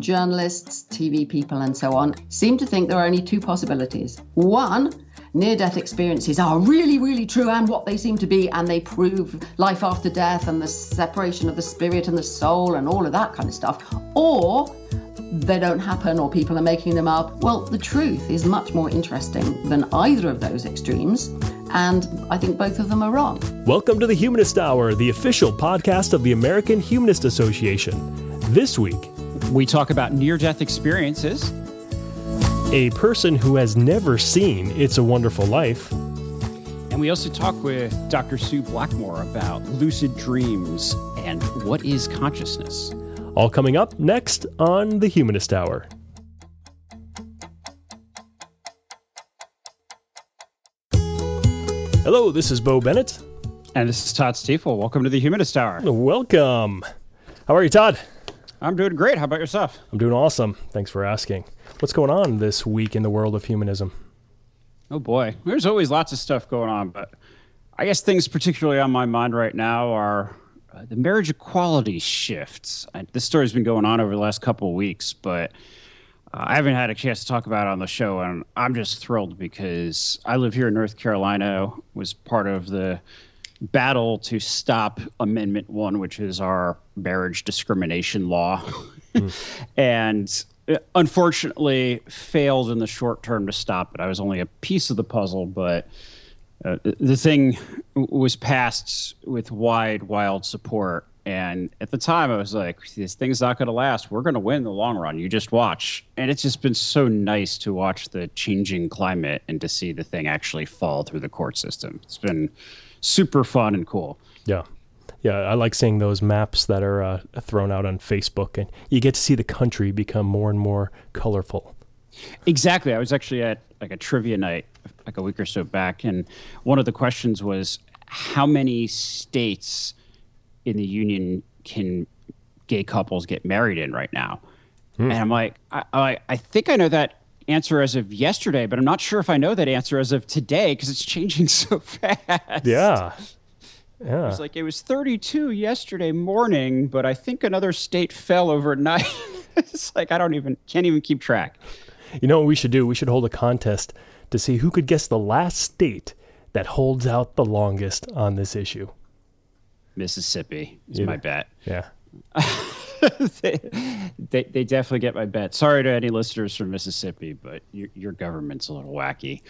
journalists, TV people, and so on, seem to think there are only two possibilities. One, near-death experiences are really, really true and what they seem to be, and they prove life after death and the separation of the spirit and the soul and all of that kind of stuff. Or they don't happen, or people are making them up. Well, the truth is much more interesting than either of those extremes, and I think both of them are wrong. Welcome to the Humanist Hour, the official podcast of the American Humanist Association. This week, we talk about near-death experiences, a person who has never seen It's a Wonderful Life, and we also talk with Dr. Sue Blackmore about lucid dreams and what is consciousness. All coming up next on the Humanist Hour. Hello, this is Bo Bennett. And this is Todd Stiefel. Welcome to the Humanist Hour. Welcome. How are you, Todd? I'm doing great. How about yourself? I'm doing awesome. Thanks for asking. What's going on this week in the world of humanism? Oh, boy. There's always lots of stuff going on, but I guess things particularly on my mind right now are the marriage equality shifts. This story's been going on over the last couple of weeks, but I haven't had a chance to talk about it on the show, and I'm just thrilled because I live here in North Carolina, was part of the battle to stop Amendment 1, which is our marriage discrimination law, and unfortunately failed in the short term to stop it. I was only a piece of the puzzle, but the thing was passed with wild support. And at the time, I was like, this thing's not going to last. We're going to win in the long run. You just watch. And it's just been so nice to watch the changing climate and to see the thing actually fall through the court system. It's been super fun and cool. Yeah. Yeah, I like seeing those maps that are thrown out on Facebook, and you get to see the country become more and more colorful. Exactly. I was actually at like a trivia night like a week or so back, and one of the questions was, how many states in the union can gay couples get married in right now? And I'm like, I think I know that answer as of yesterday, but I'm not sure if I know that answer as of today because it's changing so fast. Yeah. It's like it was 32 yesterday morning, but I think another state fell overnight. It's like can't even keep track. You know what we should do? We should hold a contest to see who could guess the last state that holds out the longest on this issue. Mississippi is my bet. Yeah. they definitely get my bet. Sorry to any listeners from Mississippi, but your government's a little wacky.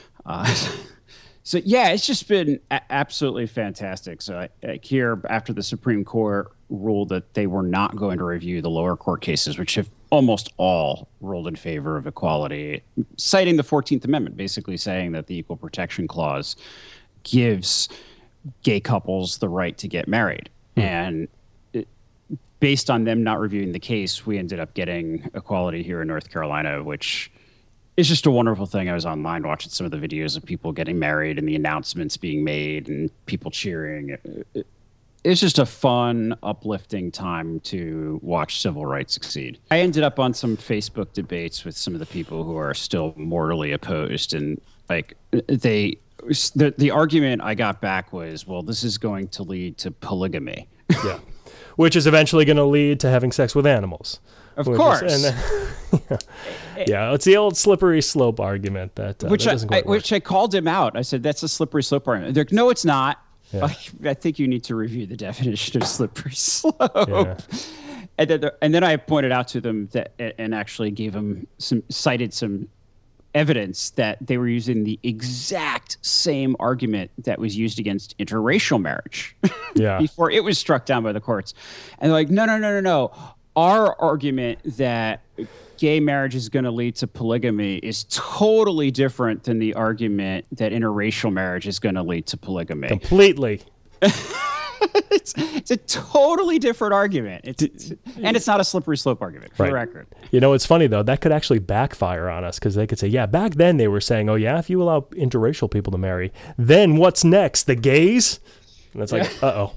So yeah, it's just been absolutely fantastic. So I hear after the Supreme Court ruled that they were not going to review the lower court cases, which have almost all ruled in favor of equality, citing the 14th Amendment, basically saying that the Equal Protection Clause gives gay couples the right to get married. And based on them not reviewing the case, we ended up getting equality here in North Carolina, which is just a wonderful thing. I was online watching some of the videos of people getting married and the announcements being made and people cheering. It's just a fun, uplifting time to watch civil rights succeed. I ended up on some Facebook debates with some of the people who are still mortally opposed, and like the argument I got back was, well, this is going to lead to polygamy. Yeah. Which is eventually going to lead to having sex with animals. Of course. Yeah, it's the old slippery slope argument that doesn't quite work. Which I called him out. I said, that's a slippery slope argument. They're like, no, it's not. Yeah. I think you need to review the definition of slippery slope. Yeah. And then I pointed out to them that, and actually gave them cited some evidence that they were using the exact same argument that was used against interracial marriage before it was struck down by the courts. And they're like, no. Our argument that gay marriage is going to lead to polygamy is totally different than the argument that interracial marriage is going to lead to polygamy. Completely. It's a totally different argument. And it's not a slippery slope argument, for the record. You know, it's funny, though. That could actually backfire on us because they could say, yeah, back then they were saying, oh, yeah, if you allow interracial people to marry, then what's next? The gays? And it's like, uh-oh.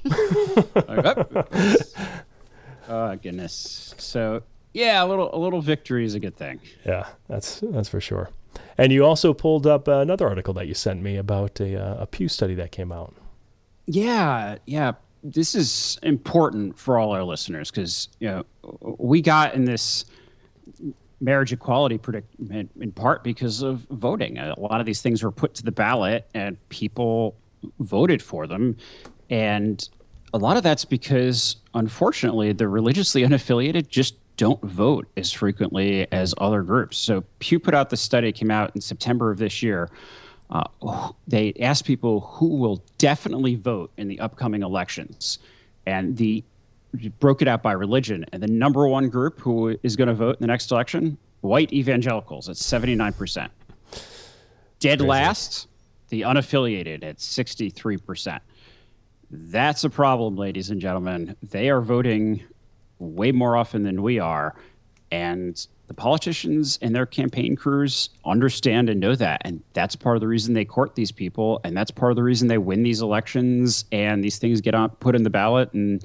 Oh, goodness. So, yeah, a little victory is a good thing. Yeah, that's for sure. And you also pulled up another article that you sent me about a Pew study that came out. Yeah. This is important for all our listeners because, we got in this marriage equality predicament in part because of voting. A lot of these things were put to the ballot and people voted for them. And a lot of that's because, unfortunately, the religiously unaffiliated just don't vote as frequently as other groups. So Pew put out the study, came out in September of this year. They asked people who will definitely vote in the upcoming elections. And broke it out by religion. And the number one group who is going to vote in the next election, white evangelicals at 79%. Dead Crazy. last, the unaffiliated at 63%. That's a problem, ladies and gentlemen. They are voting way more often than we are. And the politicians and their campaign crews understand and know that. And that's part of the reason they court these people. And that's part of the reason they win these elections and these things get put in the ballot. And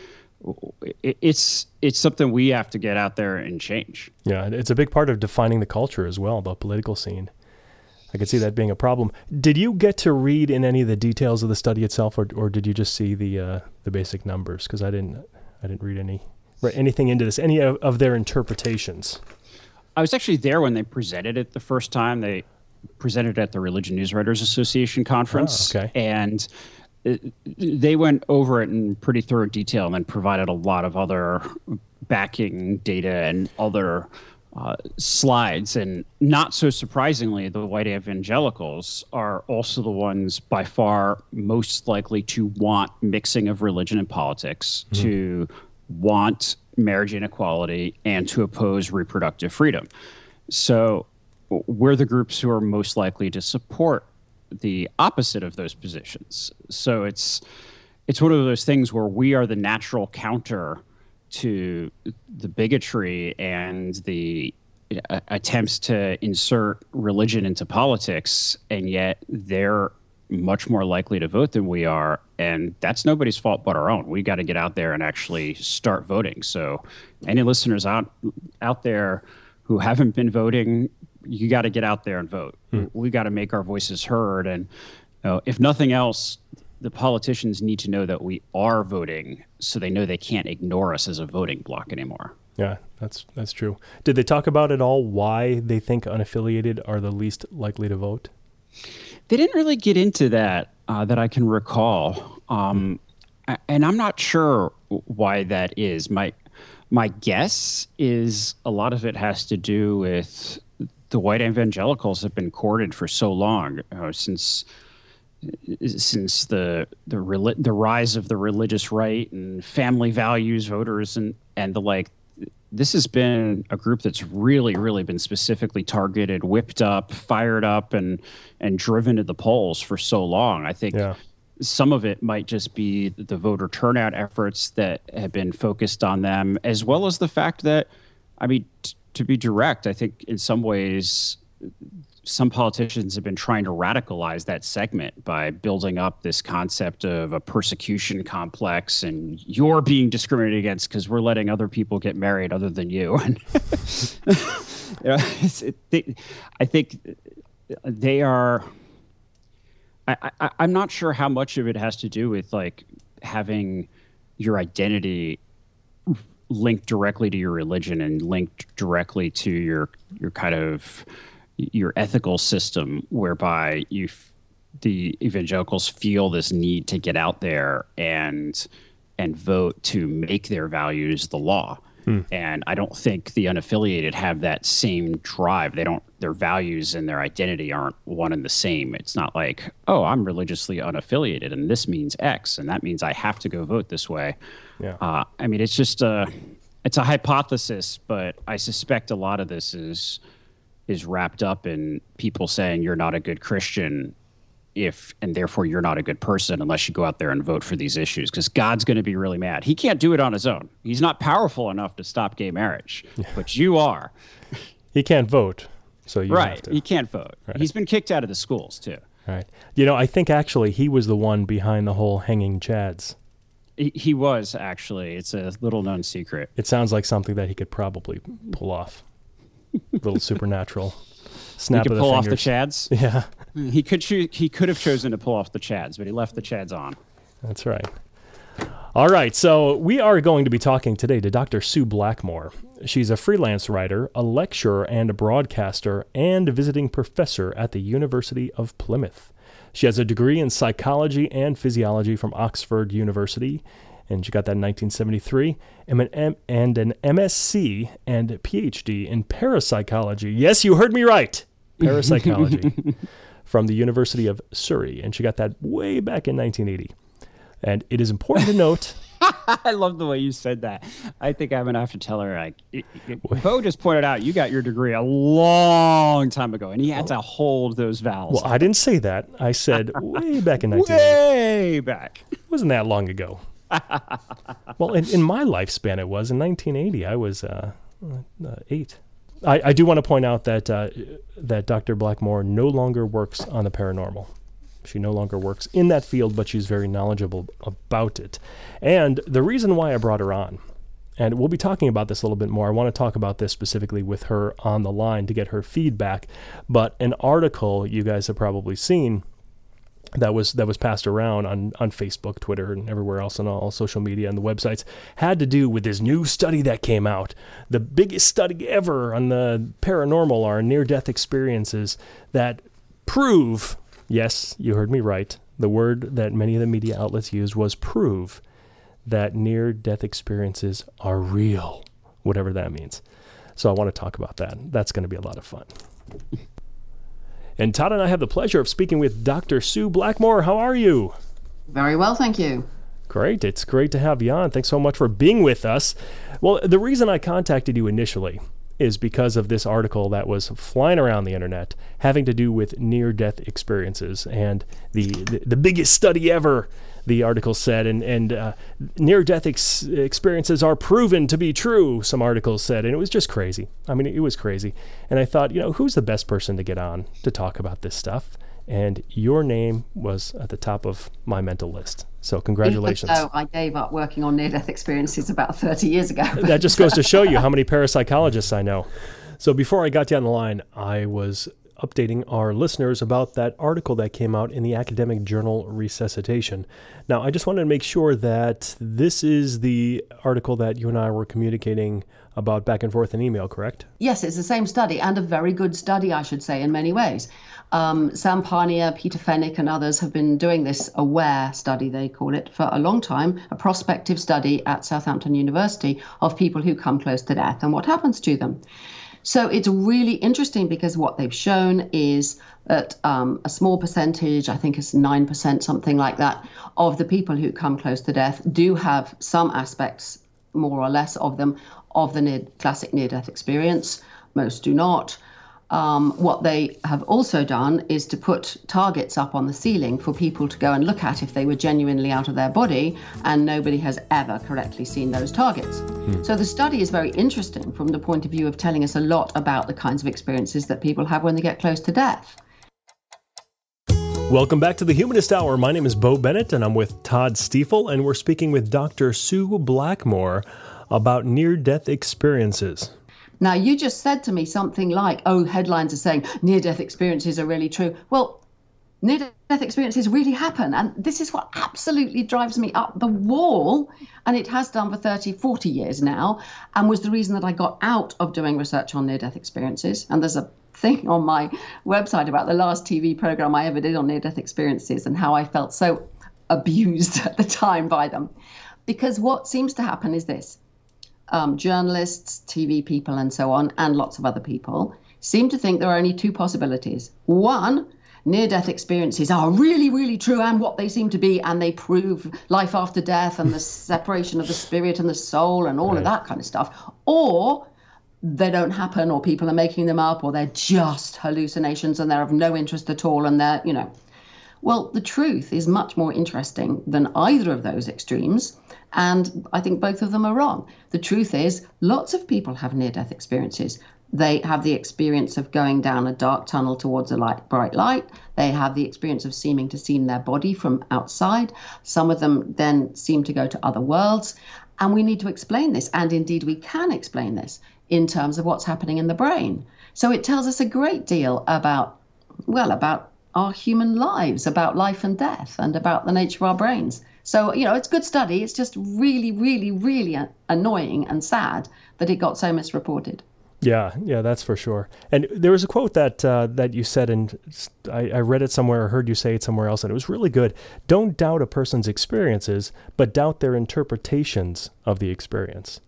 it's something we have to get out there and change. Yeah, it's a big part of defining the culture as well, the political scene. I could see that being a problem. Did you get to read in any of the details of the study itself, or did you just see the basic numbers? Because I didn't read anything into this, any of their interpretations. I was actually there when they presented it the first time. They presented it at the Religion News Writers Association conference. Oh, okay. And they went over it in pretty thorough detail and then provided a lot of other backing data and other slides. And not so surprisingly, the white evangelicals are also the ones by far most likely to want mixing of religion and politics, to want marriage inequality, and to oppose reproductive freedom. So we're the groups who are most likely to support the opposite of those positions. So it's one of those things where we are the natural counter to the bigotry and the attempts to insert religion into politics, and yet they're much more likely to vote than we are. And that's nobody's fault but our own. We got to get out there and actually start voting. So any listeners out there who haven't been voting, you got to get out there and vote. We got to make our voices heard. And if nothing else, the politicians need to know that we are voting, so they know they can't ignore us as a voting bloc anymore. Yeah, that's true. Did they talk about at all why they think unaffiliated are the least likely to vote? They didn't really get into that I can recall. And I'm not sure why that is. My guess is a lot of it has to do with the white evangelicals have been courted for so long, since the rise of the religious right and family values voters and the like. This has been a group that's really, really been specifically targeted, whipped up, fired up, and driven to the polls for so long. I think some of it might just be the voter turnout efforts that have been focused on them, as well as the fact that, I mean, to be direct, I think in some ways, some politicians have been trying to radicalize that segment by building up this concept of a persecution complex and you're being discriminated against because we're letting other people get married other than you. And I think they are. I'm not sure how much of it has to do with like having your identity linked directly to your religion and linked directly to your kind of your ethical system, whereby the evangelicals feel this need to get out there and vote to make their values the law. And I don't think the unaffiliated have that same drive. Their values and their identity aren't one and the same. It's not like, oh, I'm religiously unaffiliated and this means X and that means I have to go vote this way. Yeah. I mean, it's just it's a hypothesis, but I suspect a lot of this is wrapped up in people saying you're not a good Christian and therefore you're not a good person unless you go out there and vote for these issues, because God's going to be really mad. He can't do it on his own. He's not powerful enough to stop gay marriage, but you are. He can't vote, so you have to. He can't vote. Right. He's been kicked out of the schools too. Right. I think actually he was the one behind the whole hanging chads. He was, actually. It's a little known secret. It sounds like something that he could probably pull off. Little supernatural snap of the fingers. He could pull off the chads? Yeah. He could have chosen to pull off the chads, but he left the chads on. That's right. All right, so we are going to be talking today to Dr. Sue Blackmore. She's a freelance writer, a lecturer and a broadcaster, and a visiting professor at the University of Plymouth. She has a degree in psychology and physiology from Oxford University, and she got that in 1973, and an MSc and PhD in parapsychology. Yes, you heard me right. Parapsychology from the University of Surrey, and she got that way back in 1980. And it is important to note... I love the way you said that. I think I'm going to have to tell her, Bo just pointed out you got your degree a long time ago, and he had to hold those vowels. Well, I didn't say that. I said way back in 1980. Way back. It wasn't that long ago. Well, in my lifespan, it was. In 1980, I was 8. I do want to point out that that Dr. Blackmore no longer works on the paranormal. She no longer works in that field, but she's very knowledgeable about it. And the reason why I brought her on, and we'll be talking about this a little bit more, I want to talk about this specifically with her on the line to get her feedback, but an article you guys have probably seen that was passed around on Facebook, Twitter, and everywhere else on all social media and the websites had to do with this new study that came out, the biggest study ever on the paranormal or near-death experiences that prove... Yes, you heard me right. The word that many of the media outlets used was prove that near-death experiences are real, whatever that means. So I want to talk about that. That's going to be a lot of fun. And Todd and I have the pleasure of speaking with Dr. Sue Blackmore. How are you? Very well, thank you. Great. It's great to have you on. Thanks so much for being with us. Well, the reason I contacted you initially is because of this article that was flying around the internet having to do with near-death experiences and the biggest study ever, the article said, and near-death experiences are proven to be true, some articles said, and it was just crazy. I mean, it was crazy. And I thought, who's the best person to get on to talk about this stuff? And your name was at the top of my mental list. So congratulations. Even though I gave up working on near-death experiences about 30 years ago. That just goes to show you how many parapsychologists I know. So before I got you on the line, I was updating our listeners about that article that came out in the academic journal Resuscitation. Now, I just wanted to make sure that this is the article that you and I were communicating about back and forth in email, correct? Yes, it's the same study, and a very good study, I should say, in many ways. Sam Parnia, Peter Fennick, and others have been doing this AWARE study, they call it, for a long time, a prospective study at Southampton University of people who come close to death and what happens to them. So it's really interesting because what they've shown is that a small percentage, I think it's 9%, something like that, of the people who come close to death do have some aspects, more or less of them, of the classic near-death experience. Most do not. What they have also done is to put targets up on the ceiling for people to go and look at if they were genuinely out of their body, and nobody has ever correctly seen those targets. So the study is very interesting from the point of view of telling us a lot about the kinds of experiences that people have when they get close to death. Welcome back to the Humanist Hour. My name is Bo Bennett, and I'm with Todd Stiefel, and we're speaking with Dr. Sue Blackmore about near-death experiences. Now, you just said to me something like, headlines are saying near-death experiences are really true. Well, near-death experiences really happen. And this is what absolutely drives me up the wall. And it has done for 30, 40 years now, and was the reason that I got out of doing research on near-death experiences. And there's a thing on my website about the last TV program I ever did on near-death experiences and how I felt so abused at the time by them. Because what seems to happen is this. Journalists, TV people, and so on, and lots of other people seem to think there are only two possibilities. One, near-death experiences are really, really true and what they seem to be, and they prove life after death and the separation of the spirit and the soul and all of that kind of stuff. Or they don't happen, or people are making them up, or they're just hallucinations and they're of no interest at all, and they're, Well, the truth is much more interesting than either of those extremes. And I think both of them are wrong. The truth is, lots of people have near-death experiences. They have the experience of going down a dark tunnel towards a bright light. They have the experience of seeming to see their body from outside. Some of them then seem to go to other worlds. And we need to explain this. And indeed, we can explain this in terms of what's happening in the brain. So it tells us a great deal about our human lives, about life and death, and about the nature of our brains. So, it's good study. It's just really, really, really annoying and sad that it got so misreported. Yeah, that's for sure. And there was a quote that you said, and I read it somewhere or heard you say it somewhere else, and it was really good. Don't doubt a person's experiences, but doubt their interpretations of the experience.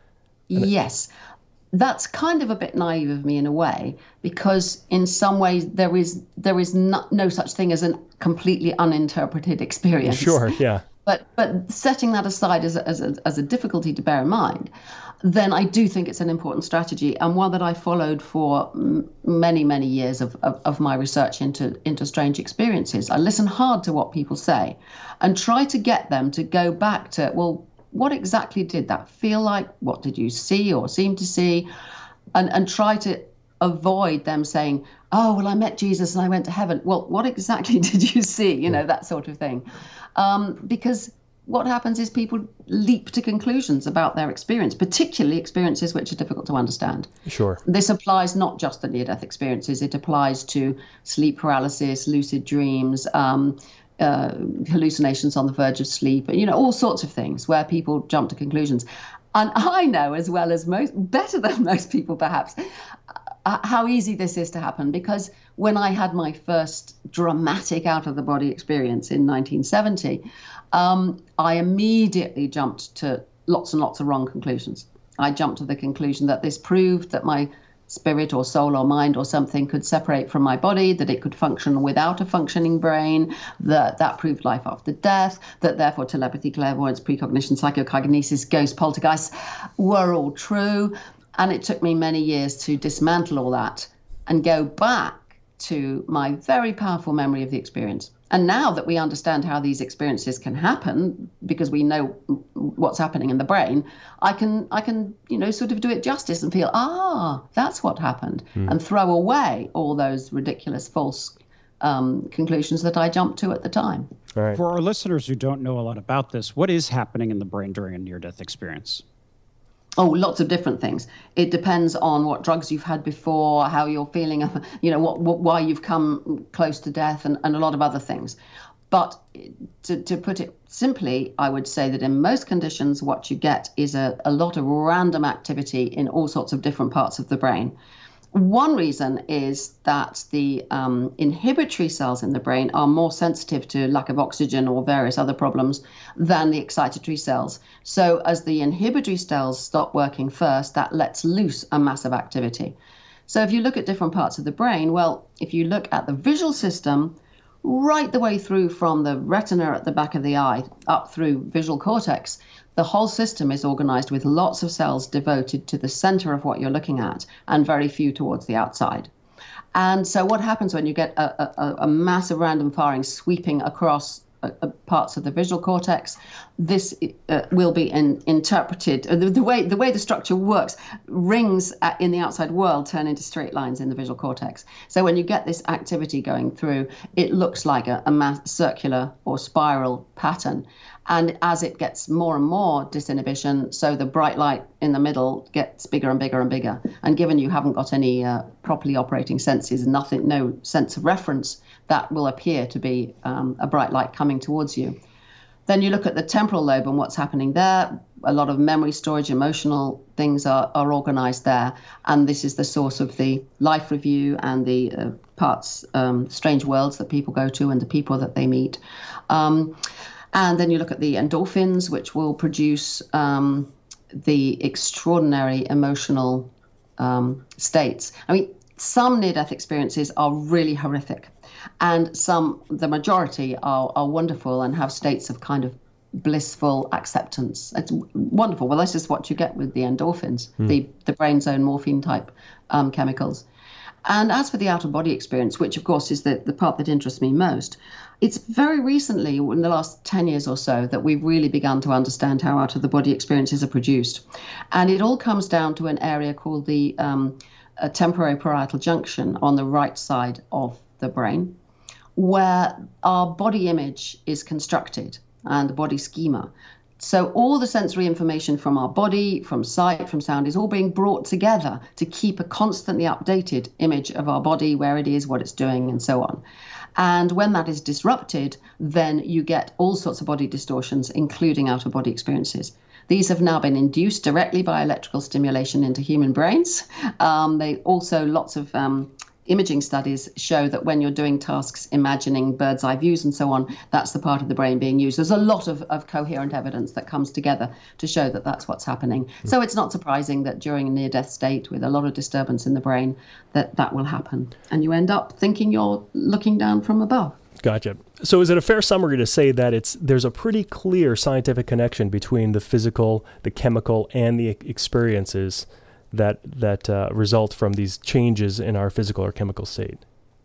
Yes. That's kind of a bit naive of me in a way, because in some ways there is no such thing as a completely uninterpreted experience. Sure, yeah. But setting that aside as a difficulty to bear in mind, then I do think it's an important strategy, and one that I followed for many, many years of my research into strange experiences. I listen hard to what people say and try to get them to go back to, well, what exactly did that feel like? What did you see or seem to see? And try to avoid them saying, oh, well, I met Jesus and I went to heaven. Well, what exactly did you see? That sort of thing. Because what happens is people leap to conclusions about their experience, particularly experiences which are difficult to understand. Sure. This applies not just to near-death experiences. It applies to sleep paralysis, lucid dreams, hallucinations on the verge of sleep, all sorts of things where people jump to conclusions. And I know as well as better than most people perhaps, how easy this is to happen, because when I had my first dramatic out-of-the-body experience in 1970, I immediately jumped to lots and lots of wrong conclusions. I jumped to the conclusion that this proved that my spirit or soul or mind or something could separate from my body, that it could function without a functioning brain, that proved life after death, that therefore telepathy, clairvoyance, precognition, psychokinesis, ghost, poltergeists were all true. And it took me many years to dismantle all that and go back to my very powerful memory of the experience. And now that we understand how these experiences can happen, because we know what's happening in the brain, I can sort of do it justice and feel, that's what happened, and throw away all those ridiculous false conclusions that I jumped to at the time. All right. For our listeners who don't know a lot about this, what is happening in the brain during a near-death experience? Oh, lots of different things. It depends on what drugs you've had before, how you're feeling, why you've come close to death, and a lot of other things. But to put it simply, I would say that in most conditions, what you get is a lot of random activity in all sorts of different parts of the brain. One reason is that the inhibitory cells in the brain are more sensitive to lack of oxygen or various other problems than the excitatory cells. So as the inhibitory cells stop working first, that lets loose a massive activity. So if you look at different parts of the brain, well, if you look at the visual system, right the way through from the retina at the back of the eye up through visual cortex, the whole system is organized with lots of cells devoted to the center of what you're looking at and very few towards the outside. And so what happens when you get a massive random firing sweeping across parts of the visual cortex? This will be interpreted. The way the structure works, rings in the outside world turn into straight lines in the visual cortex. So when you get this activity going through, it looks like a circular or spiral pattern. And as it gets more and more disinhibition, so the bright light in the middle gets bigger and bigger and bigger. And given you haven't got any properly operating senses, no sense of reference, that will appear to be a bright light coming towards you. Then you look at the temporal lobe and what's happening there. A lot of memory storage, emotional things are organized there. And this is the source of the life review and the parts, strange worlds that people go to and the people that they meet. And then you look at the endorphins, which will produce the extraordinary emotional states. I mean, some near-death experiences are really horrific, and the majority are wonderful and have states of kind of blissful acceptance. It's wonderful. Well, this is what you get with the endorphins, the brain's own morphine-type chemicals. And as for the out-of-body experience, which, of course, is the part that interests me most, it's very recently, in the last 10 years or so, that we've really begun to understand how out-of-the-body experiences are produced. And it all comes down to an area called the temporoparietal junction on the right side of the brain, where our body image is constructed and the body schema. So all the sensory information from our body, from sight, from sound, is all being brought together to keep a constantly updated image of our body, where it is, what it's doing, and so on. And when that is disrupted, then you get all sorts of body distortions, including out-of-body experiences. These have now been induced directly by electrical stimulation into human brains. They also, lots of imaging studies show that when you're doing tasks, imagining bird's eye views and so on, that's the part of the brain being used. There's a lot of coherent evidence that comes together to show that that's what's happening. So it's not surprising that during a near-death state with a lot of disturbance in the brain, that will happen. And you end up thinking you're looking down from above. Gotcha. So is it a fair summary to say that there's a pretty clear scientific connection between the physical, the chemical, and the experiences that result from these changes in our physical or chemical state?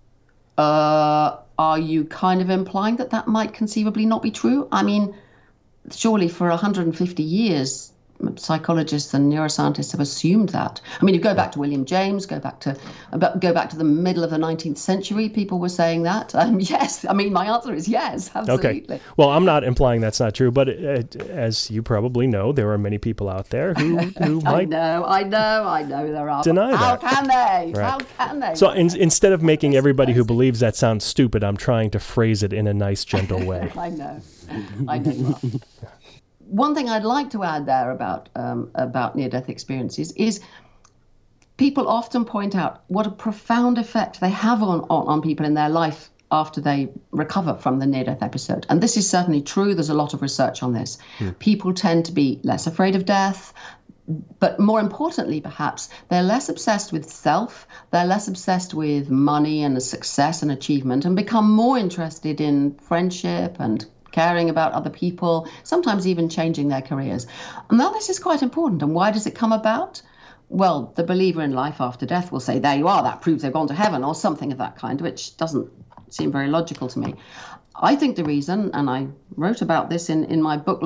Are you kind of implying that might conceivably not be true? I mean, surely for 150 years, psychologists and neuroscientists have assumed that. I mean, you go back to William James, go back to the middle of the 19th century, people were saying that. Yes, I mean, my answer is yes, absolutely. Okay. Well, I'm not implying that's not true, but as you probably know, there are many people out there who might... I know there are. Deny How that. can they? Right. How can they? So instead of making everybody who believes that sounds stupid, I'm trying to phrase it in a nice, gentle way. I know you are. One thing I'd like to add there about near-death experiences is people often point out what a profound effect they have on people in their life after they recover from the near-death episode. And this is certainly true. There's a lot of research on this. People tend to be less afraid of death, but more importantly, perhaps, they're less obsessed with self, they're less obsessed with money and success and achievement, and become more interested in friendship and caring about other people, sometimes even changing their careers. And now this is quite important. And why does it come about? Well, the believer in life after death will say, there you are, that proves they've gone to heaven, or something of that kind, which doesn't seem very logical to me. I think the reason, and I wrote about this in my book,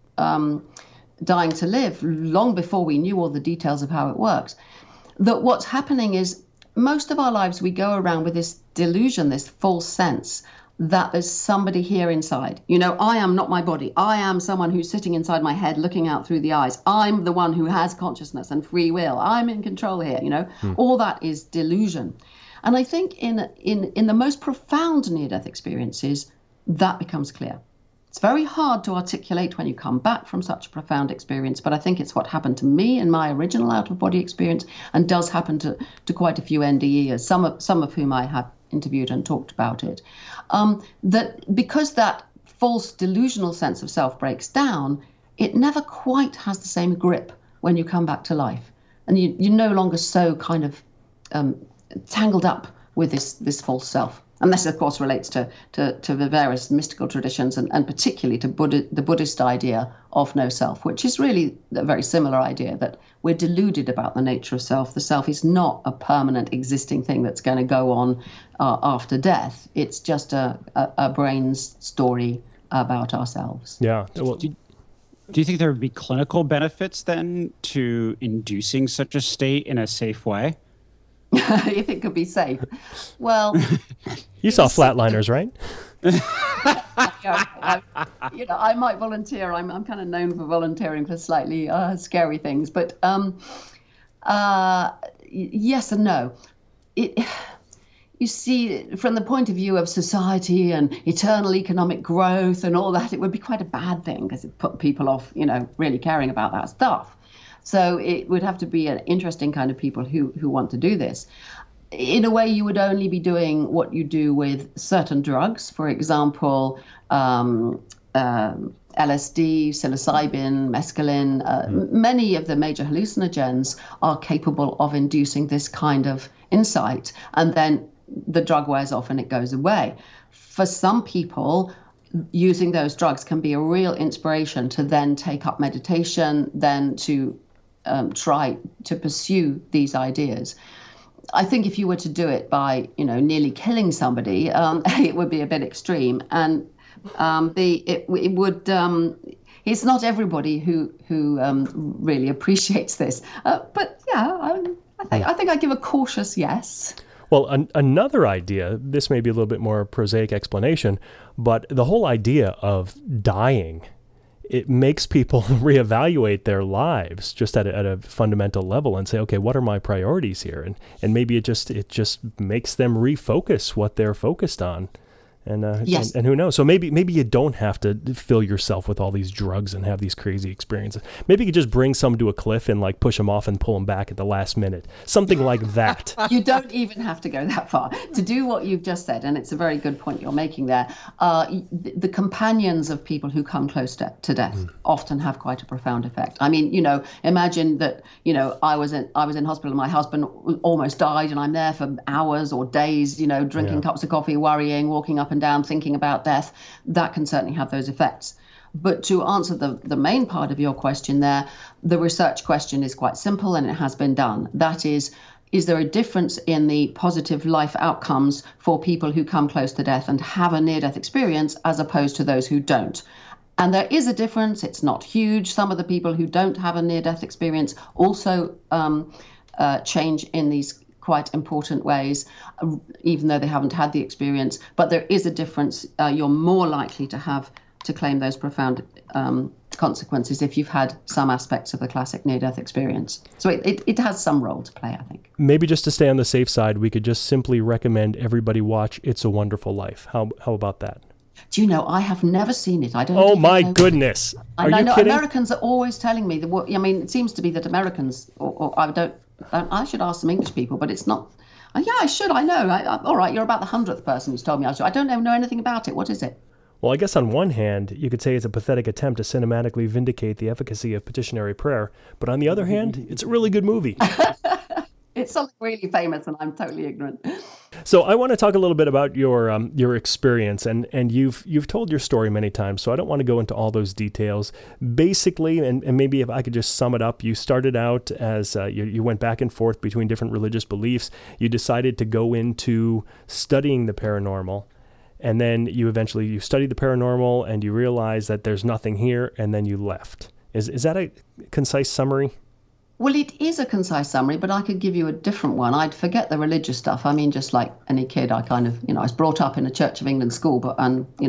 Dying to Live, long before we knew all the details of how it works, that what's happening is most of our lives we go around with this delusion, this false sense that there's somebody here inside. You know, I am not my body. I am someone who's sitting inside my head looking out through the eyes. I'm the one who has consciousness and free will. I'm in control here, you know. All that is delusion. And I think in the most profound near-death experiences, that becomes clear. It's very hard to articulate when you come back from such a profound experience, but I think it's what happened to me in my original out-of-body experience and does happen to quite a few NDEers, some of whom I have interviewed and talked about it, that because that false delusional sense of self breaks down, it never quite has the same grip when you come back to life. And you're no longer so kind of tangled up with this false self. And this, of course, relates to the various mystical traditions and particularly to the Buddhist idea of no self, which is really a very similar idea that we're deluded about the nature of self. The self is not a permanent existing thing that's going to go on after death. It's just a brain's story about ourselves. Yeah. Well, Do you think there would be clinical benefits then to inducing such a state in a safe way? If it could be safe. Well, you saw Flatliners, right? I might volunteer. I'm kind of known for volunteering for slightly scary things, but yes and no. You see, from the point of view of society and eternal economic growth and all that, it would be quite a bad thing because it put people off, really caring about that stuff. So it would have to be an interesting kind of people who want to do this. In a way, you would only be doing what you do with certain drugs. For example, LSD, psilocybin, mescaline. Many of the major hallucinogens are capable of inducing this kind of insight. And then the drug wears off and it goes away. For some people, using those drugs can be a real inspiration to then take up meditation, then to try to pursue these ideas. I think if you were to do it by, nearly killing somebody, it would be a bit extreme. And it's not everybody who really appreciates this. But yeah, I think I give a cautious yes. Well, another idea, this may be a little bit more prosaic explanation, but the whole idea of dying, it makes people reevaluate their lives just at a fundamental level and say, okay, what are my priorities here? And maybe it just makes them refocus what they're focused on. Yes. And who knows? So maybe you don't have to fill yourself with all these drugs and have these crazy experiences. Maybe you could just bring someone to a cliff and like push them off and pull them back at the last minute. Something like that. You don't even have to go that far to do what you've just said, and it's a very good point you're making there. The companions of people who come close to death often have quite a profound effect. I mean, imagine that, I was in hospital and my husband almost died, and I'm there for hours or days, drinking cups of coffee, worrying, walking up and down, thinking about death. That can certainly have those effects. But to answer the main part of your question there, the research question is quite simple, and it has been done. That is there a difference in the positive life outcomes for people who come close to death and have a near-death experience as opposed to those who don't? And there is a difference. It's not huge. Some of the people who don't have a near-death experience also change in these quite important ways, even though they haven't had the experience. But there is a difference. You're more likely to claim those profound consequences if you've had some aspects of the classic near-death experience. So it has some role to play, I think. Maybe just to stay on the safe side, we could just simply recommend everybody watch It's a Wonderful Life. How about that? Do you know, I have never seen it. I don't. Oh my goodness! Are you kidding? Americans are always telling me that. I mean, it seems to be that Americans, or I don't. I should ask some English people, but it's not. Yeah, I should. I know. All right, you're about the 100th person who's told me I should. I don't know anything about it. What is it? Well, I guess on one hand, you could say it's a pathetic attempt to cinematically vindicate the efficacy of petitionary prayer, but on the other hand, it's a really good movie. It's something really famous, and I'm totally ignorant. So I want to talk a little bit about your experience, and you've told your story many times, so I don't want to go into all those details. Basically, and maybe if I could just sum it up, you started out as you went back and forth between different religious beliefs. You decided to go into studying the paranormal, and then you studied the paranormal, and you realized that there's nothing here, and then you left. Is that a concise summary? Well, it is a concise summary, but I could give you a different one. I'd forget the religious stuff. I mean, just like any kid, I kind of, I was brought up in a Church of England school, but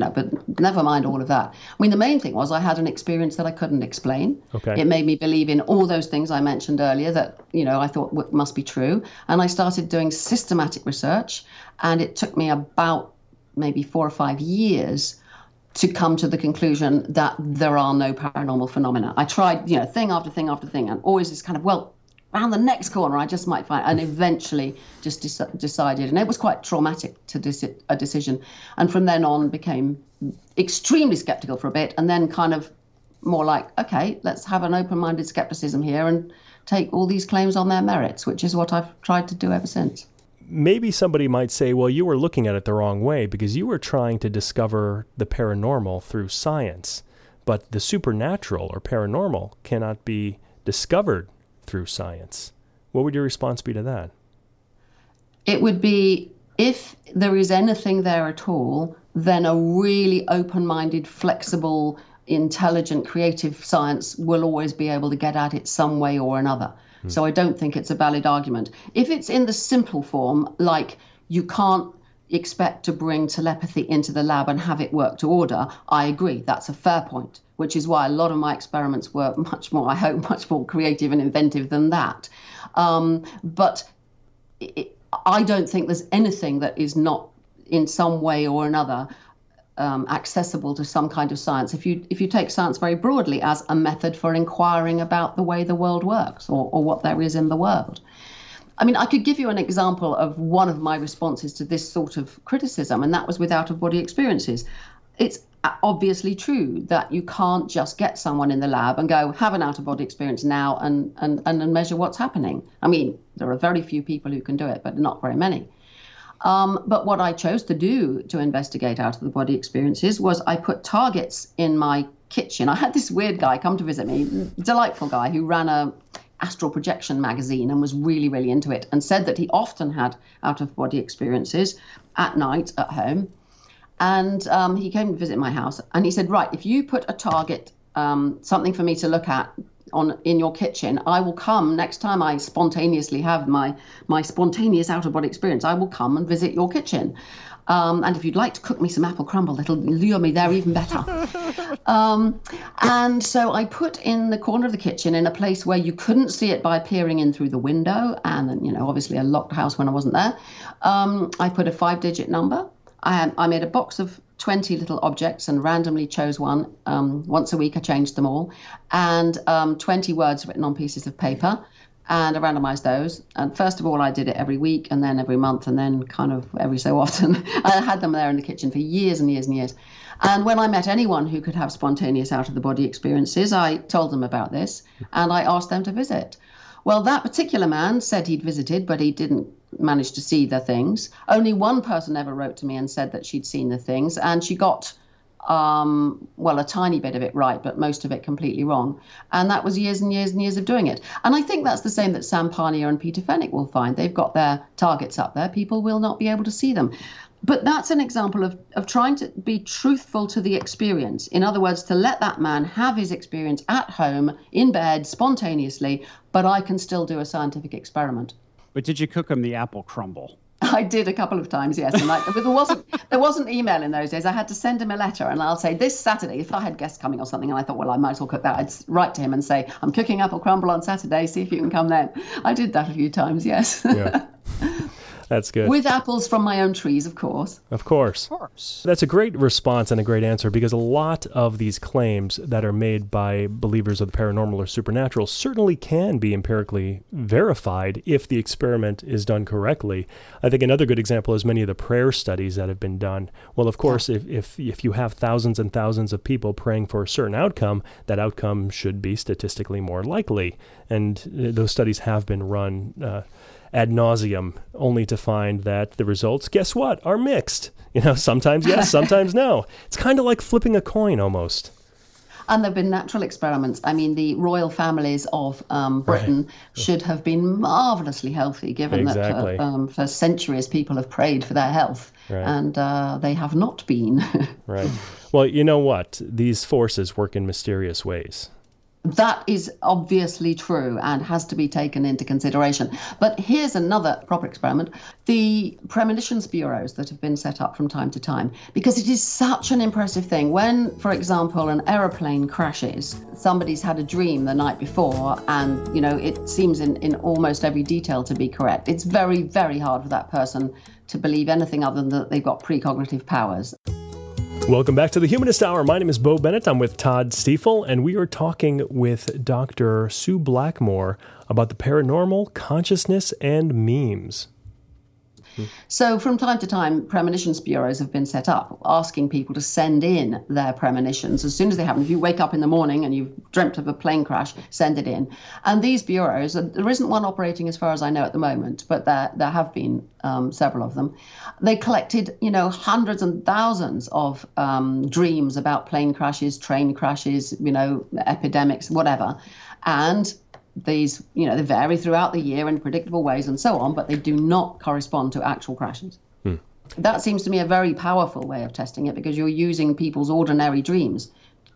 never mind all of that. I mean, the main thing was I had an experience that I couldn't explain. Okay. It made me believe in all those things I mentioned earlier that, I thought must be true. And I started doing systematic research, and it took me about maybe 4 or 5 years to come to the conclusion that there are no paranormal phenomena. I tried, thing after thing after thing, and always this kind of, around the next corner, I just might find, and eventually just decided, and it was quite traumatic a decision. And from then on became extremely skeptical for a bit, and then kind of more like, okay, let's have an open-minded skepticism here and take all these claims on their merits, which is what I've tried to do ever since. Maybe somebody might say, well, you were looking at it the wrong way because you were trying to discover the paranormal through science, but the supernatural or paranormal cannot be discovered through science. What would your response be to that? It would be, if there is anything there at all, then a really open-minded, flexible, intelligent, creative science will always be able to get at it some way or another. So I don't think it's a valid argument. If it's in the simple form, like you can't expect to bring telepathy into the lab and have it work to order, I agree. That's a fair point, which is why a lot of my experiments were much more creative and inventive than that. But I don't think there's anything that is not in some way or another accessible to some kind of science. If you take science very broadly as a method for inquiring about the way the world works or what there is in the world. I mean, I could give you an example of one of my responses to this sort of criticism, and that was with out-of-body experiences. It's obviously true that you can't just get someone in the lab and go, have an out-of-body experience now and measure what's happening. I mean, there are very few people who can do it, but not very many. But what I chose to do to investigate out-of-the-body experiences was I put targets in my kitchen. I had this weird guy come to visit me, delightful guy who ran a astral projection magazine and was really, really into it, and said that he often had out-of-body experiences at night at home. And he came to visit my house, and he said, right, if you put a target, something for me to look at in your kitchen, I will come next time I spontaneously have my spontaneous out-of-body experience. I will come and visit your kitchen. And if you'd like to cook me some apple crumble, it'll lure me there even better. And so I put in the corner of the kitchen in a place where you couldn't see it by peering in through the window, and obviously a locked house when I wasn't there. I put a 5-digit number. I made a box of 20 little objects and randomly chose one. Once a week, I changed them all. And 20 words written on pieces of paper. And I randomized those. And first of all, I did it every week and then every month and then kind of every so often. I had them there in the kitchen for years and years and years. And when I met anyone who could have spontaneous out-of-the-body experiences, I told them about this and I asked them to visit. Well, that particular man said he'd visited, but he didn't manage to see the things. Only one person ever wrote to me and said that she'd seen the things, and she got, a tiny bit of it right, but most of it completely wrong. And that was years and years and years of doing it. And I think that's the same that Sam Parnia and Peter Fenwick will find. They've got their targets up there. People will not be able to see them. But that's an example of trying to be truthful to the experience. In other words, to let that man have his experience at home, in bed, spontaneously, but I can still do a scientific experiment. But did you cook him the apple crumble? I did a couple of times, yes. And there wasn't email in those days. I had to send him a letter and I'll say, this Saturday, if I had guests coming or something, and I thought, well, I might as well cook that, I'd write to him and say, I'm cooking apple crumble on Saturday, see if you can come then. I did that a few times, yes. Yeah. That's good. With apples from my own trees, of course. Of course. That's a great response and a great answer, because a lot of these claims that are made by believers of the paranormal or supernatural certainly can be empirically verified if the experiment is done correctly. I think another good example is many of the prayer studies that have been done. Well, of course, if you have thousands and thousands of people praying for a certain outcome, that outcome should be statistically more likely. And those studies have been run ad nauseum, only to find that the results, guess what, are mixed. Sometimes yes, sometimes no. It's kind of like flipping a coin almost. And there have been natural experiments. I mean, the royal families of Britain should have been marvelously healthy, given that for centuries people have prayed for their health, and they have not been. Right. Well, you know what? These forces work in mysterious ways. That is obviously true and has to be taken into consideration. But here's another proper experiment. The premonitions bureaus that have been set up from time to time, because it is such an impressive thing. When, for example, an aeroplane crashes, somebody's had a dream the night before and, it seems in almost every detail to be correct. It's very, very hard for that person to believe anything other than that they've got precognitive powers. Welcome back to the Humanist Hour. My name is Bo Bennett. I'm with Todd Stiefel, and we are talking with Dr. Sue Blackmore about the paranormal, consciousness, and memes. So from time to time, premonitions bureaus have been set up, asking people to send in their premonitions as soon as they happen. If you wake up in the morning and you've dreamt of a plane crash, send it in. And these bureaus, there isn't one operating as far as I know at the moment, but there have been several of them. They collected, hundreds and thousands of dreams about plane crashes, train crashes, epidemics, whatever. And these, they vary throughout the year in predictable ways and so on, but they do not correspond to actual crashes. That seems to me a very powerful way of testing it, because you're using people's ordinary dreams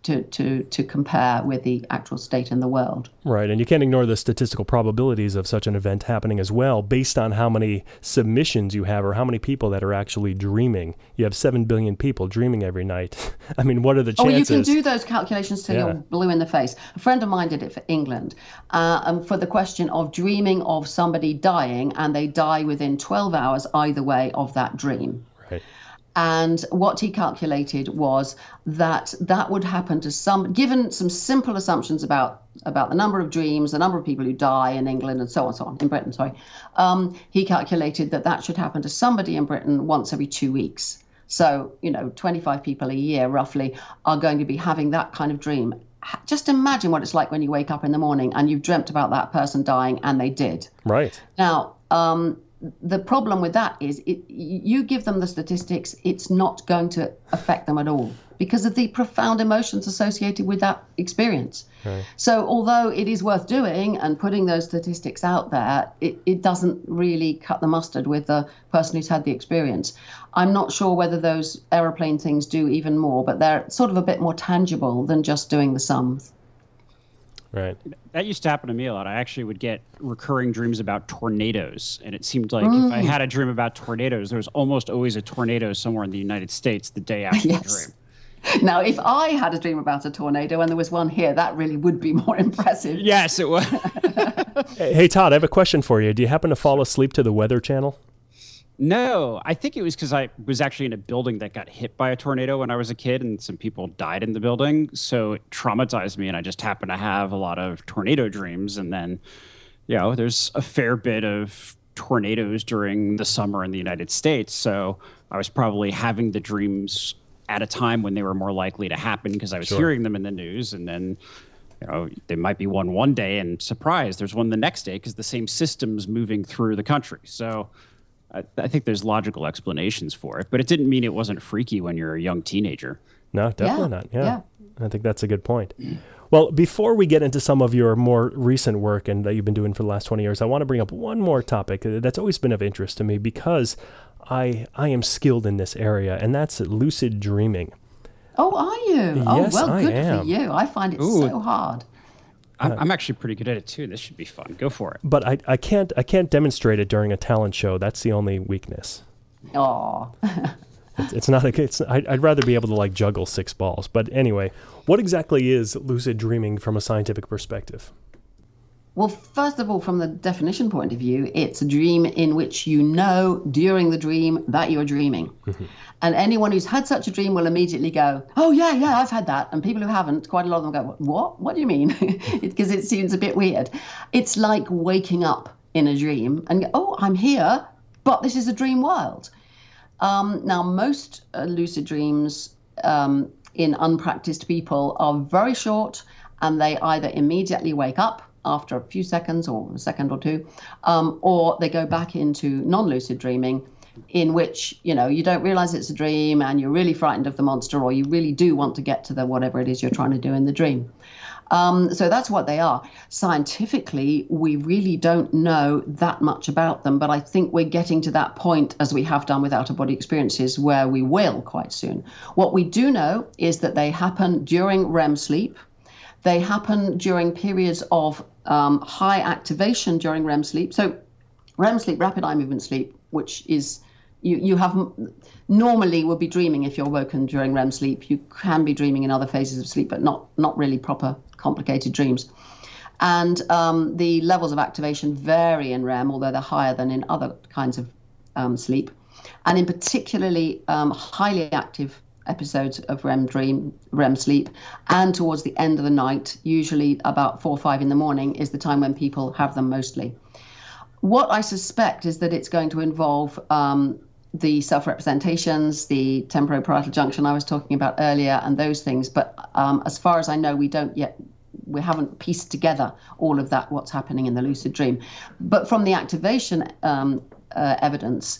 to compare with the actual state in the world. Right, and you can't ignore the statistical probabilities of such an event happening as well, based on how many submissions you have or how many people that are actually dreaming. You have 7 billion people dreaming every night. I mean, what are the chances? Oh, you can do those calculations till you're blue in the face. A friend of mine did it for England, for the question of dreaming of somebody dying, and they die within 12 hours either way of that dream. Right. And what he calculated was that would happen to given some simple assumptions about the number of dreams, the number of people who die in England, and so on, in Britain, sorry. He calculated that should happen to somebody in Britain once every 2 weeks. So, 25 people a year roughly are going to be having that kind of dream. Just imagine what it's like when you wake up in the morning and you've dreamt about that person dying, and they did. Right. Now, the problem with that is you give them the statistics, it's not going to affect them at all because of the profound emotions associated with that experience. Right. So although it is worth doing and putting those statistics out there, it doesn't really cut the mustard with the person who's had the experience. I'm not sure whether those aeroplane things do even more, but they're sort of a bit more tangible than just doing the sums. Right. That used to happen to me a lot. I actually would get recurring dreams about tornadoes. And it seemed like if I had a dream about tornadoes, there was almost always a tornado somewhere in the United States the day after the dream. Now, if I had a dream about a tornado and there was one here, that really would be more impressive. Yes, it would. Hey, Todd, I have a question for you. Do you happen to fall asleep to the Weather Channel? No, I think it was because I was actually in a building that got hit by a tornado when I was a kid, and some people died in the building. So it traumatized me, and I just happened to have a lot of tornado dreams. And then, there's a fair bit of tornadoes during the summer in the United States. So I was probably having the dreams at a time when they were more likely to happen because I was hearing them in the news. And then, there might be one day, and surprise, there's one the next day because the same system's moving through the country. So I think there's logical explanations for it, but it didn't mean it wasn't freaky when you're a young teenager. No, definitely not. Yeah. I think that's a good point. Well, before we get into some of your more recent work and that you've been doing for the last 20 years, I want to bring up one more topic that's always been of interest to me because I am skilled in this area, and that's lucid dreaming. Oh, are you? Yes, well, I good am. for you. I find it so hard. I'm actually pretty good at it too. This should be fun. Go for it. But I can't demonstrate it during a talent show. That's the only weakness. Oh. It's not I'd rather be able to like juggle 6 balls. But anyway, what exactly is lucid dreaming from a scientific perspective? Well, first of all, from the definition point of view, it's a dream in which you know during the dream that you're dreaming. Mm-hmm. And anyone who's had such a dream will immediately go, oh, yeah, I've had that. And people who haven't, quite a lot of them go, what? What do you mean? Because it seems a bit weird. It's like waking up in a dream and go, oh, I'm here, but this is a dream world. Now, most lucid dreams in unpracticed people are very short, and they either immediately wake up after a few seconds or a second or two, or they go back into non-lucid dreaming, in which, you don't realize it's a dream and you're really frightened of the monster, or you really do want to get to the whatever it is you're trying to do in the dream. So that's what they are. Scientifically, we really don't know that much about them, but I think we're getting to that point, as we have done with out-of-body experiences, where we will quite soon. What we do know is that they happen during REM sleep. They happen during periods of high activation during REM sleep. So REM sleep, rapid eye movement sleep, which is you have normally would be dreaming if you're woken during REM sleep. You can be dreaming in other phases of sleep, but not really proper complicated dreams. And the levels of activation vary in REM, although they're higher than in other kinds of sleep. And in particularly highly active episodes of REM sleep, and towards the end of the night, usually about 4 or 5 in the morning, is the time when people have them mostly. What I suspect is that it's going to involve the self-representations, the temporoparietal junction I was talking about earlier, and those things. But as far as I know, we haven't pieced together all of that, what's happening in the lucid dream. But from the activation evidence,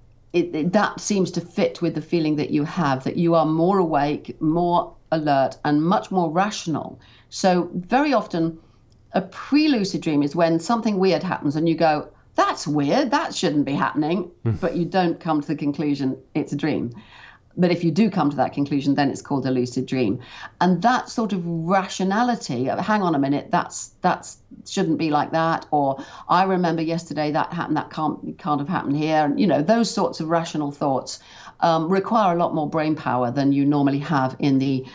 that seems to fit with the feeling that you have, that you are more awake, more alert, and much more rational. So very often, a pre-lucid dream is when something weird happens and you go, that's weird, that shouldn't be happening, but you don't come to the conclusion it's a dream. But if you do come to that conclusion, then it's called a lucid dream. And that sort of rationality of, hang on a minute, that's shouldn't be like that, or I remember yesterday that happened, that can't have happened here. And, those sorts of rational thoughts require a lot more brain power than you normally have in the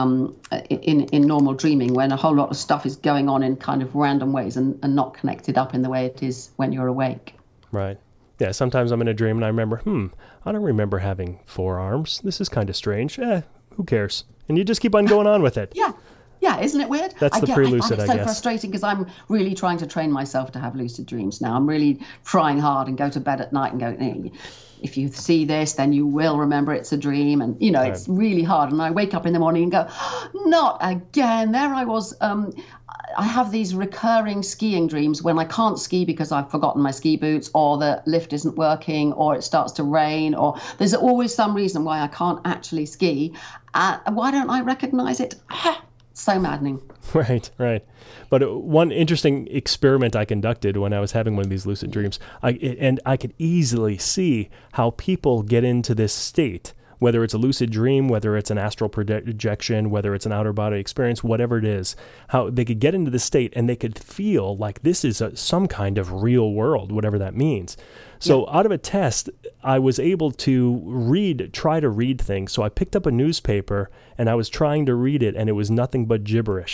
in normal dreaming, when a whole lot of stuff is going on in kind of random ways and not connected up in the way it is when you're awake. Right. Yeah, sometimes I'm in a dream and I remember, I don't remember having 4 arms. This is kind of strange. Who cares? And you just keep on going on with it. Yeah, isn't it weird? That's the pre-lucid, I find it so frustrating because I'm really trying to train myself to have lucid dreams now. I'm really trying hard and go to bed at night and go, if you see this, then you will remember it's a dream. And, Right. It's really hard. And I wake up in the morning and go, not again. There I was. I have these recurring skiing dreams when I can't ski because I've forgotten my ski boots, or the lift isn't working, or it starts to rain, or there's always some reason why I can't actually ski. Why don't I recognize it? So maddening. Right. But one interesting experiment I conducted when I was having one of these lucid dreams, I could easily see how people get into this state, whether it's a lucid dream, whether it's an astral projection, whether it's an outer body experience, whatever it is, how they could get into this state and they could feel like this is some kind of real world, whatever that means. So out of a test, I was able to try to read things. So I picked up a newspaper and I was trying to read it, and it was nothing but gibberish.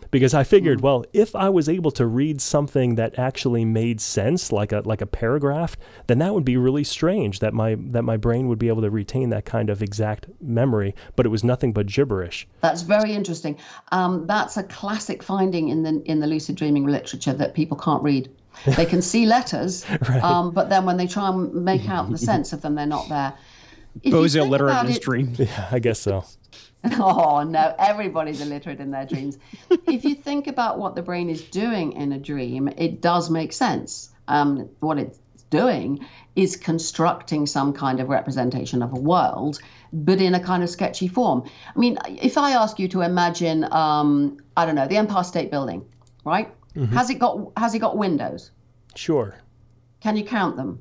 Because I figured, well, if I was able to read something that actually made sense, like a paragraph, then that would be really strange that my brain would be able to retain that kind of exact memory, but it was nothing but gibberish. That's very interesting. That's a classic finding in the lucid dreaming literature, that people can't read. They can see letters, right. But then when they try and make out the sense of them, they're not there. Bo's illiterate in his dream. Yeah, I guess so. Oh, no, everybody's illiterate in their dreams. If you think about what the brain is doing in a dream, it does make sense. What it's doing is constructing some kind of representation of a world, but in a kind of sketchy form. I mean, if I ask you to imagine, I don't know, the Empire State Building, right? Mm-hmm. Has it got windows? Sure. Can you count them?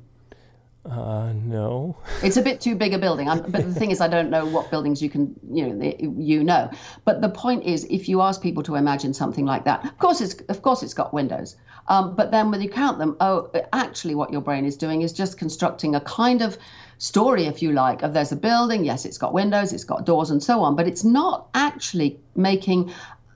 No. It's a bit too big a building. But the thing is, I don't know what buildings you know. But the point is, if you ask people to imagine something like that, of course it's got windows. But then when you count them, actually what your brain is doing is just constructing a kind of story, if you like, of there's a building. Yes, it's got windows, it's got doors and so on. But it's not actually making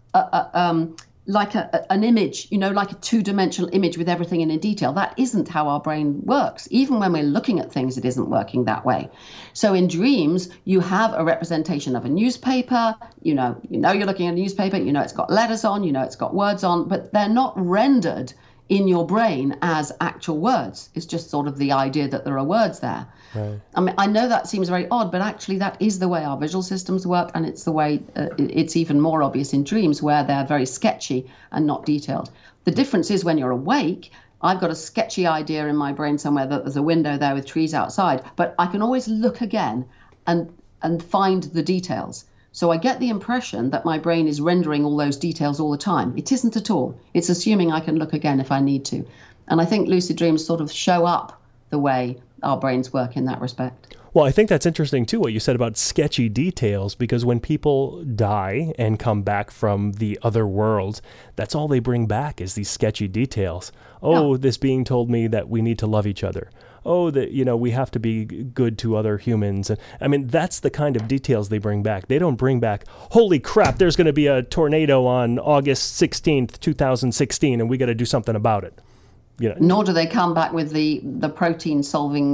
like an image, like a two-dimensional image with everything in detail. That isn't how our brain works. Even when we're looking at things, it isn't working that way. So in dreams, you have a representation of a newspaper. You know you're looking at a newspaper. It's got letters on. It's got words on, but they're not rendered in your brain as actual words. It's just sort of the idea that there are words there. Right. I mean, I know that seems very odd, but actually that is the way our visual systems work, and it's the way it's even more obvious in dreams, where they're very sketchy and not detailed. The difference is when you're awake, I've got a sketchy idea in my brain somewhere that there's a window there with trees outside, but I can always look again and find the details. So I get the impression that my brain is rendering all those details all the time. It isn't at all. It's assuming I can look again if I need to. And I think lucid dreams sort of show up the way our brains work in that respect. Well, I think that's interesting, too, what you said about sketchy details, because when people die and come back from the other world, that's all they bring back is these sketchy details. Oh, This being told me that we need to love each other. Oh, that, we have to be good to other humans. And I mean, that's the kind of details they bring back. They don't bring back, holy crap, there's going to be a tornado on August 16th, 2016, and we got to do something about it. Nor do they come back with the protein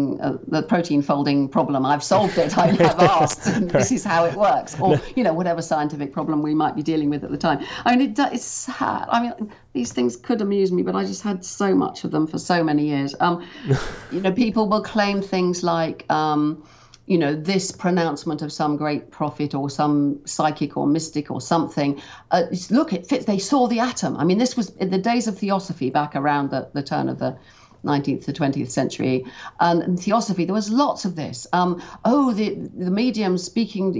folding problem. I've solved it. I have asked. And this is how it works, or whatever scientific problem we might be dealing with at the time. I mean, it's sad. I mean, these things could amuse me, but I just had so much of them for so many years. People will claim things like, this pronouncement of some great prophet or some psychic or mystic or something. Look, it fits. They saw the atom. I mean, this was in the days of theosophy, back around the turn of the 19th to 20th century. And in theosophy, there was lots of this. The mediums speaking,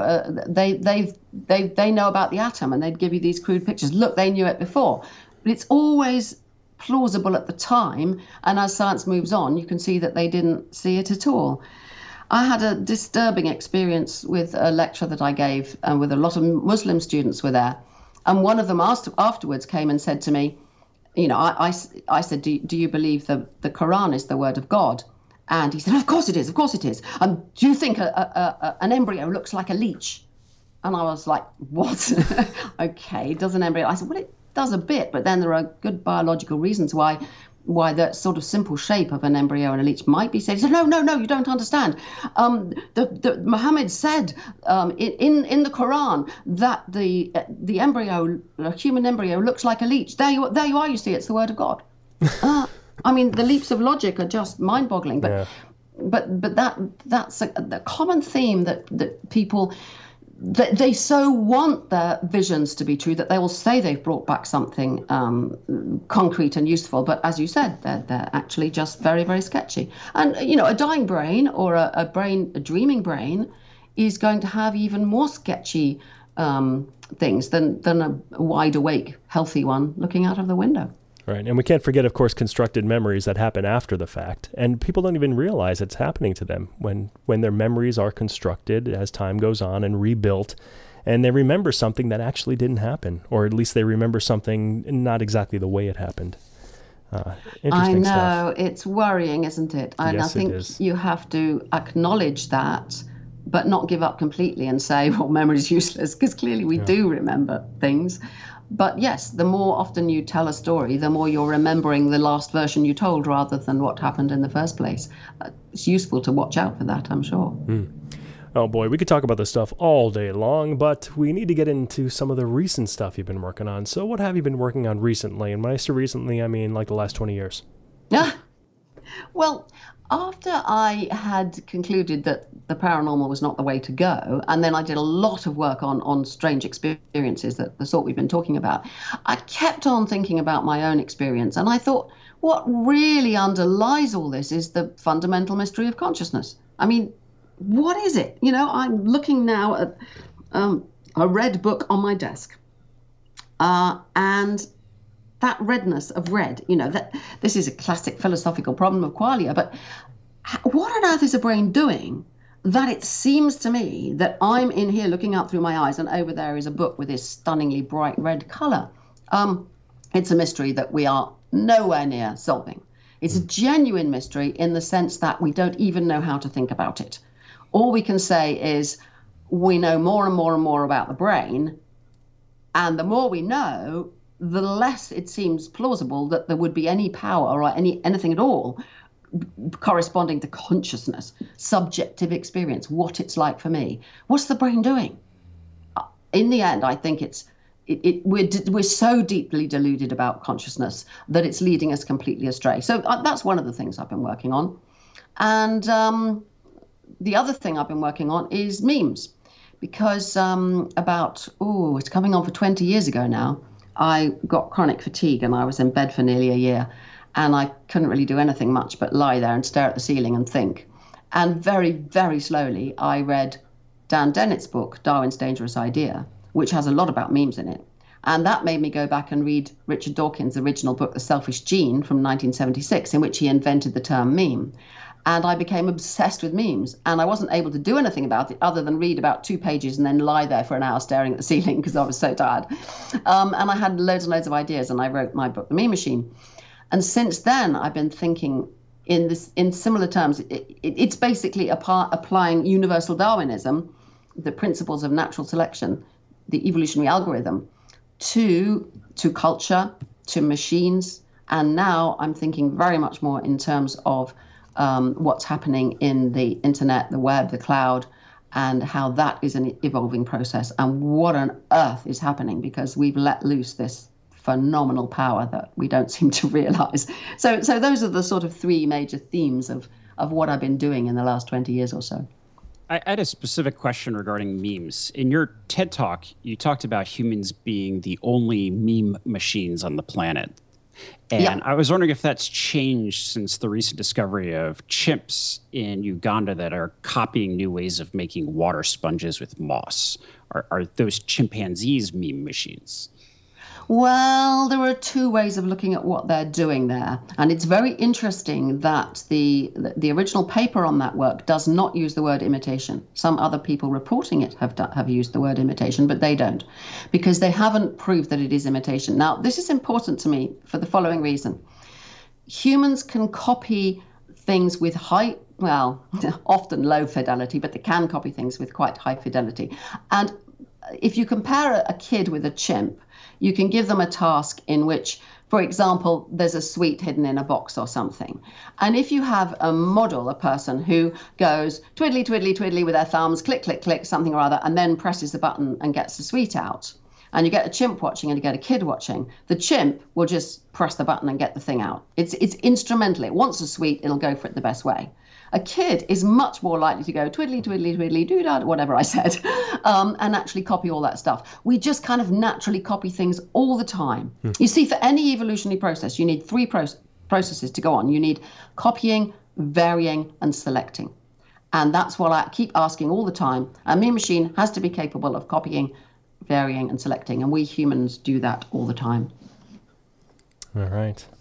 they know about the atom, and they'd give you these crude pictures. Look, they knew it before. But it's always plausible at the time. And as science moves on, you can see that they didn't see it at all. I had a disturbing experience with a lecture that I gave, and with a lot of Muslim students were there. And one of them afterwards came and said to me, I said, do you believe the Quran is the word of God? And he said, of course it is, of course it is. Do you think an embryo looks like a leech? And I was like, what? Okay, does an embryo? I said, well, it does a bit, but then there are good biological reasons why that sort of simple shape of an embryo and a leech might be said. He said, no, you don't understand. Muhammad said in the Quran that the embryo, a human embryo, looks like a leech. There you are, you see, it's the word of God. I mean, the leaps of logic are just mind-boggling. But that's the common theme that people... They so want their visions to be true that they will say they've brought back something concrete and useful. But as you said, they're actually just very, very sketchy. And, a dying brain or a dreaming brain is going to have even more sketchy things than a wide awake, healthy one looking out of the window. Right. And we can't forget, of course, constructed memories that happen after the fact. And people don't even realize it's happening to them when their memories are constructed as time goes on and rebuilt, and they remember something that actually didn't happen, or at least they remember something not exactly the way it happened. Interesting stuff. It's worrying, isn't it? And yes, I think you have to acknowledge that but not give up completely and say, well, memory is useless, because clearly we do remember things. But yes, the more often you tell a story, the more you're remembering the last version you told rather than what happened in the first place. It's useful to watch out for that, I'm sure. Oh boy, we could talk about this stuff all day long, but we need to get into some of the recent stuff you've been working on. So what have you been working on recently? And when I say recently, I mean like the last 20 years. Well, after I had concluded that the paranormal was not the way to go, and then I did a lot of work on strange experiences, that the sort we've been talking about, I kept on thinking about my own experience. And I thought, what really underlies all this is the fundamental mystery of consciousness. I mean, what is it? I'm looking now at a red book on my desk. And that redness of red, that this is a classic philosophical problem of qualia, but what on earth is a brain doing that it seems to me that I'm in here looking out through my eyes and over there is a book with this stunningly bright red color? It's a mystery that we are nowhere near solving. It's a genuine mystery in the sense that we don't even know how to think about it. All we can say is we know more and more and more about the brain, and the more we know, the less it seems plausible that there would be any power or anything at all corresponding to consciousness, subjective experience, what it's like for me. What's the brain doing? In the end, I think we're so deeply deluded about consciousness that it's leading us completely astray. So that's one of the things I've been working on. And the other thing I've been working on is memes, because it's coming on for 20 years ago now, I got chronic fatigue and I was in bed for nearly a year, and I couldn't really do anything much but lie there and stare at the ceiling and think. And very, very slowly, I read Dan Dennett's book, Darwin's Dangerous Idea, which has a lot about memes in it. And that made me go back and read Richard Dawkins' original book, The Selfish Gene, from 1976, in which he invented the term meme. And I became obsessed with memes. And I wasn't able to do anything about it other than read about 2 pages and then lie there for an hour staring at the ceiling because I was so tired. And I had loads and loads of ideas, and I wrote my book, The Meme Machine. And since then, I've been thinking in similar terms. It's basically applying universal Darwinism, the principles of natural selection, the evolutionary algorithm, to culture, to machines. And now I'm thinking very much more in terms of what's happening in the internet, the web, the cloud, and how that is an evolving process, and what on earth is happening because we've let loose this phenomenal power that we don't seem to realize. So those are the sort of 3 major themes of what I've been doing in the last 20 years or so. I had a specific question regarding memes. In your TED Talk, you talked about humans being the only meme machines on the planet. And I was wondering if that's changed since the recent discovery of chimps in Uganda that are copying new ways of making water sponges with moss. Are those chimpanzees meme machines? Well, there are 2 ways of looking at what they're doing there. And it's very interesting that the original paper on that work does not use the word imitation. Some other people reporting it have used the word imitation, but they don't, because they haven't proved that it is imitation. Now, this is important to me for the following reason. Humans can copy things with often low fidelity, but they can copy things with quite high fidelity. And if you compare a kid with a chimp, you can give them a task in which, for example, there's a sweet hidden in a box or something. And if you have a model, a person who goes twiddly, twiddly, twiddly with their thumbs, click, click, click, something or other, and then presses the button and gets the sweet out, and you get a chimp watching and you get a kid watching, the chimp will just press the button and get the thing out. It's instrumental. It wants a sweet, it'll go for it the best way. A kid is much more likely to go twiddly, twiddly, twiddly, doo-dah, whatever I said, and actually copy all that stuff. We just kind of naturally copy things all the time. You see, for any evolutionary process, you need 3 processes to go on. You need copying, varying, and selecting. And that's what I keep asking all the time. A meme machine has to be capable of copying, varying, and selecting. And we humans do that all the time. All right.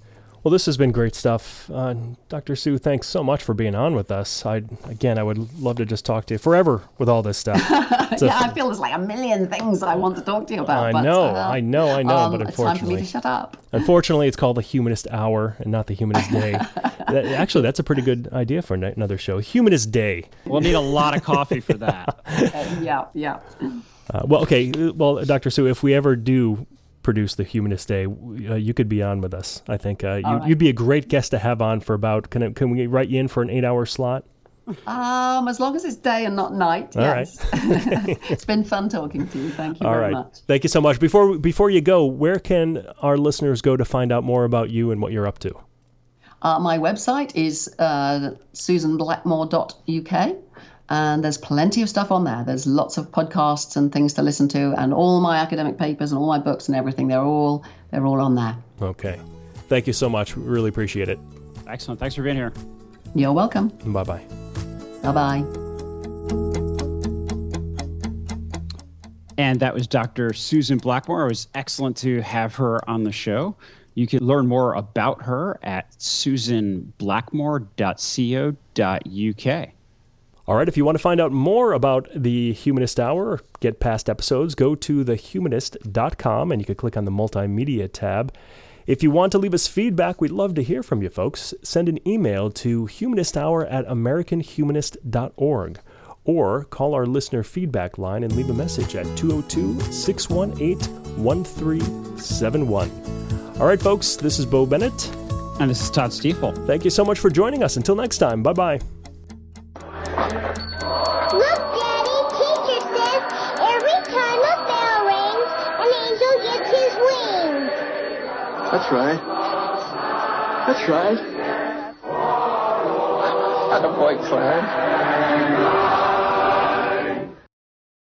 Well, this has been great stuff. Dr. Sue, thanks so much for being on with us. I would love to just talk to you forever with all this stuff. I feel there's like a million things I want to talk to you about. I know, but unfortunately. It's time for me to shut up. Unfortunately, it's called the Humanist Hour and not the Humanist Day. Actually, that's a pretty good idea for another show. Humanist Day. We'll need a lot of coffee for that. Yeah. Well, Dr. Sue, if we ever do produce the Humanist Day, you could be on with us. I think you'd be a great guest to have on for about. Can we write you in for an 8-hour slot? As long as it's day and not night. All yes. Right. It's been fun talking to you. Thank you very much. Thank you so much. Before you go, where can our listeners go to find out more about you and what you're up to? My website is susanblackmore.uk. And there's plenty of stuff on there. There's lots of podcasts and things to listen to, and all my academic papers and all my books and everything. They're all on there. Okay. Thank you so much. Really appreciate it. Excellent. Thanks for being here. You're welcome. Bye-bye. Bye-bye. And that was Dr. Susan Blackmore. It was excellent to have her on the show. You can learn more about her at susanblackmore.co.uk. All right, if you want to find out more about the Humanist Hour or get past episodes, go to thehumanist.com and you can click on the Multimedia tab. If you want to leave us feedback, we'd love to hear from you folks. Send an email to humanisthour@americanhumanist.org or call our listener feedback line and leave a message at 202-618-1371. All right, folks, this is Bo Bennett. And this is Todd Stiefel. Thank you so much for joining us. Until next time, bye-bye. Look, Daddy, teacher says every time a bell rings, an angel gets his wings. That's right. That's right. Attaboy, Clyde.